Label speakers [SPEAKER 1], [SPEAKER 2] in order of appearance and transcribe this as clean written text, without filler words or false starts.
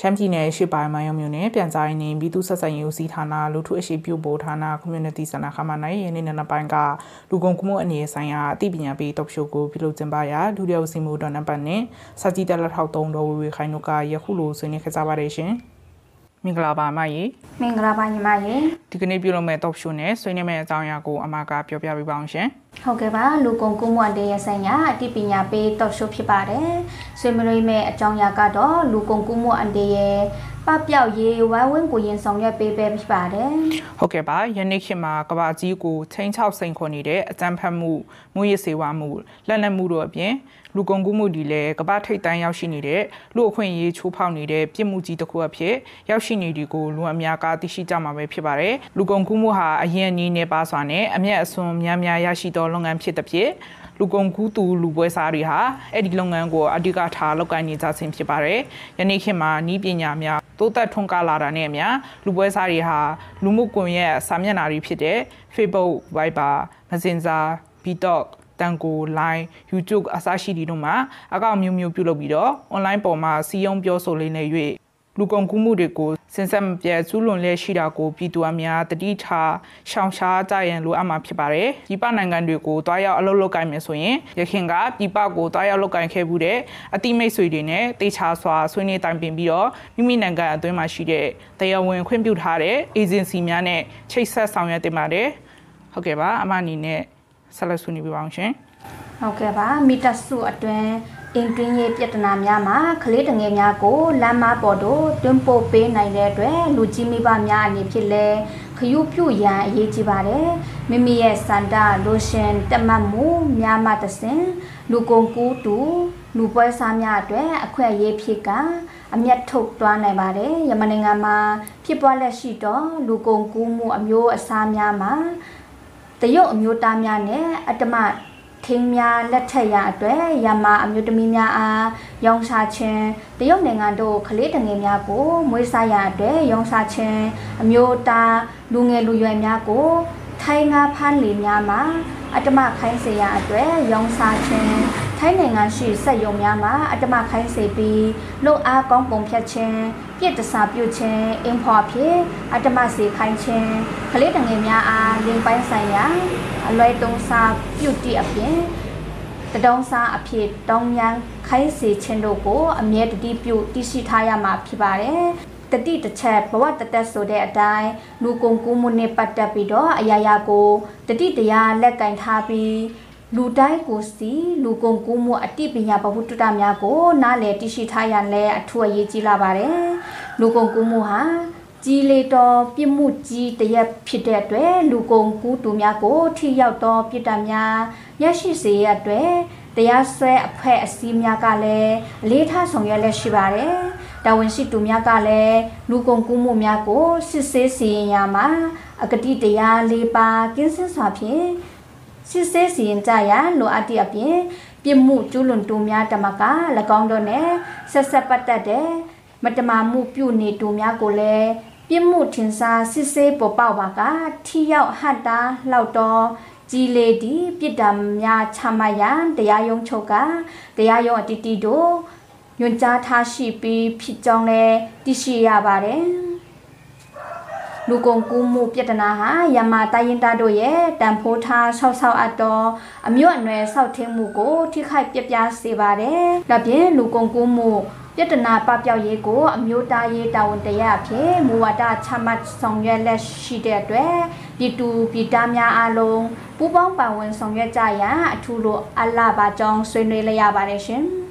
[SPEAKER 1] ရှမ်းပြည်နယ်ရှေ့ပိုင်းမိုင်းရုံမြို့နယ်ပြန်ကြားရေးနေပြည်သူ့ဆက်ဆံရေးဦးစီးဌာနလူထုအရှိပြုပို့ဌာန community center ခမာနိုင်ယနေ့နေ့ပိုင်းကလူကုန်ကူးမှုအနေဆိုင်ရာအသိပညာပေးတောက်ရှိုးကိုပြုလုပ်ကျင်းပရာဒုတိယဦးစီးမှုတော်နံပါတ်နဲ့စာကြည့်တက်လက်ထောက်3တော်ဝေခိုင်တို့ကယခုလိုဆွေးနွေးခဲ့ကြပါတယ်ရှင်မင်္ဂလာပါမကြီး
[SPEAKER 2] မင်္ဂလာပါညီမရေ
[SPEAKER 1] ဒီကနေ့ပြုလုပ်မဲ့တောက်ရှိုးနဲ့ဆွေးနွေးမဲ့အကြောင်းအရာကိုအမကပြောပြပေးပါအောင်ရှင်
[SPEAKER 2] ဟုတ်ကဲ့ပါလူကုန်ကူးမှုအနေဆိုင်ရာအသိပညာပေးတောက်ရှိုးဖြစ်ပါတယ်ဆွေးနွေးမဲ့အကြောင်းအရာကတော့လူကုန်ကူးမှုအနေပပျောက်ရေးဝိုင်းဝန်းကိုရင်ဆောင်ရွက်ပေးပဲဖြစ်ပါတယ်
[SPEAKER 1] ဟုတ်ကဲ့ပါယနေ့ခေတ်မှာကဘာကြီးကိုချင်းချောက်စိန်ခေါ်နေတဲ့အကြမ်းဖက်မှုမူရစေဝါမှုလက်နက်မှုတို့အပြင်လူကုန်ကူးမှုဒီလည်းကဘာထိတ်တန်းရောက်ရှိနေတဲ့လူအခွင့်အရေးချိုးဖောက်နေတဲ့ပြစ်မှုကြီးတစ်ခုအဖြစ်ရောက်ရှိနေဒီကိုလူအများကသိရှိကြမှာပဲဖြစ်ပါတယ်လူကုန်ကူးမှုဟာအရင်နည်းနဲ့ပါစွာနဲ့အမျက်အစွန်းများများရရှိသောလုပ်ငန်းဖြစ်တဲ့ဖြစ်လူကုန်ကူးသူလူပွဲစားတွေဟာအဲ့ဒီလုပ်ငန်းကိုအဓိကထားလုပ်ကိုင်နေကြခြင်းဖြစ်ပါတယ်ယနေ့ခေတ်မှာဤပညာများတိုးတက်ထွန်းကားလာတာနဲ့အမျှလူပွဲစားတွေဟာလူမှုကွန်ရက်စာမျက်နှာတွေဖြစ်တဲ့ Facebook, Viber, Messenger, TikTokတန်ကို Line, YouTube အစရှိတီတို့မှာအကောင့်မျိုးမျိုးပြုလုပ်ပြီးတော့ online ပေါ်မှာစီးရုံးပြောဆိုလေးနေ၍လူကုန်ကူးမှုတွေကိုစင်ဆက်မပြတ်ကျူးလွန်လျက်ရှိတာကိုပြည်သူအများတတိထားရှောင်ရှားကြရန်လိုအပ်မှာဖြစ်ပါတယ်။ပြည်ပနိုင်ငံတွေကိုတွားရောက်အလုပ်လုပ်ကိုင်မယ်ဆိုရင်ရခင်ကပြည်ပကိုတွားရောက်လုပ်ကိုင်ခဲ့မှုတဲ့အတိမိတ်ဆွေတွေနဲ့တေချာစွာဆွေးနွေးတိုင်ပင်ပြီးတော့မိမိနိုင်ငံအတွင်းမှာရှိတဲ့တရားဝင်ခွင့်ပြုထားတဲ့ agency များနဲ့ချိတ်ဆက်ဆောင်ရွက်တင်ပါတယ်။ဟုတ်ကဲ့ပါအမအနေနဲ့ဆက်လက်ဆွေးနွေးပြပါအောင်ရှင်
[SPEAKER 2] ။ဟုတ်ကဲ့ပါမီတာစုအတွင်းအင်တွင်းရေးပြဿနာများမှာကလေးတငယ်များကိုလမ်းမပေါ်သို့တွန်းပို့ပေးနိုင်တဲ့အတွက်လူကြီးမိဘများအနေဖြင့်လည်းခရုပြုရန်အရေးကြီးပါတယ်မိမိရဲ့စန္ဒလိုရှင်တမတ်မှုများမှတဆင်လူကုန်ကူးသူလူပွဲစားများအတွက်အခွင့်အရေးဖြစ်ကအမျက်ထုတ်သွားနိုင်ပါတယ်ယမနိုင်ငံမှာဖြစ်ပွားလက်ရှိတော့လူကုန်ကူးမှုအမျိုးအစားများမှာတရုတ်အမျိုးသားများနဲ့အတ္တမထင်းများလက်ထက်ရအတွက်ရမအမျိုးသမီးများအားရောင်းစားခြင်းတရုတ်နိုင်ငံတို့ကလေးတငယ်များကိုမွေးစားရအတွက်ရောင်းစားခြင်းအမျိုးသားလူငယ်လူရွယ်များကိုထိုင်းငါဖမ်းလီများမှာအတ္တမခိုင်းစေရအတွက်ရောင်းစားခြင်းထိုင်းနိုင်ငံရှိစက်ရုံများမှာအတ္တမခိုင်းစေပြီးလုံအားကောင်းပုံဖြတ်ခြင်းပြစ်တစားပြုခြင်းအင်ဖော်ဖြစ်အတ္တမစေခိုင်းခြင်းကလေးတငယ်များအားလင်းပိုင်းဆိုင်ရာအလွဲသုံးစားပြုတ်တိအပြင်တဒေါင်းစားအဖြစ်တောင်းရန်ခိုင်းစေခြင်းတို့ကိုအမြဲတတိပြုတရှိထားရမှာဖြစ်ပါတယ်တတိတစ်ချက်ဘဝတသက်ဆိုတဲ့အတိုင်းလူကုန်ကူးမှုနဲ့ပတ်သက်ပြီးတော့အရာရာကိုတတိတရားလက်ကင်ထားပြီးလူတိုင်းကိုစီလူကုန်ကူးမှုအတိပညာဘဝတ္တများကိုနားလည်တရှိထားရန်လဲအထူးအရေးကြီးလာပါတယ်လူကုန်ကူးမှုဟာကြီးလေတော်ပြစ်မှုကြီးတရက်ဖြစ်တဲ့အတွက်လူကုန်ကူးသူများကိုထိရောက်သောပြစ်ဒဏ်များရရှိစေရတဲ့တရားစွဲအဖွဲ့အစည်းများကလည်းအလေးထားဆောင်ရွက်လက်ရှိပါတယ်။တာဝန်ရှိသူများကလည်းလူကုန်ကူးမှုများကိုစစ်ဆေးစီရင်ရမှာအကတိတရား၄ပါးကင်းစင်စွာဖြင့်စစ်ဆေးစီရင်ကြရလိုအပ်တဲ့အပြင်ပြစ်မှုကျူးလွန်သူများတမက၎င်းတို့နဲ့ဆက်ဆက်ပတ်သက်တဲ့မတမာမှုပြုနေသူများကိုလည်းပြစ်မှုထင်ရှားစစ်ဆေးပေါ်ပေါက်ပါကထိရောက်ဟတ်တာလောက်တော့ကြီးလေဒီပြစ်ဒဏ်များချမှတ်ရန်တရားရုံးချုပ်ကတရားရုံးအတီးတီတို့ညွှန်ကြားထားရှိပြီးဖြစ်ကြောင်းလည်းသိရှိရပါတယ်လူကုန်ကူးမှုပြဿနာဟာယမတိုင်းရင်သားတို့ရဲ့တန်ဖိုးထားဆောက်အပ်တော်အမျိုးအနွယ်ဆောက်ထင်းမှုကိုထိခိုက်ပြပြစေပါတယ်။ဒါပြင်လူကုန်ကူးမှုပြဿနာပပျောက်ရေးကိုအမျိုးသားရေးတာဝန်တရားအဖြစ်မူဝါဒချမှတ်ဆောင်ရွက်လက်ရှိတဲ့အတွက်ပြည်သူပြည်သားများအားလုံးပူးပေါင်းပါဝင်ဆောင်ရွက်ကြရန်အထူးလိုအပ်လာပါကြောင်းဆွေးနွေးလိုက်ရပါတယ်ရှင်။